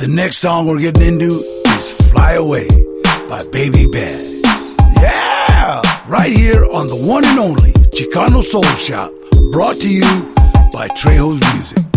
The next song we're getting into is Fly Away by Baby Bad. Yeah! Right here on the one and only Chicano Soul Shop, brought to you by Trejo's Music.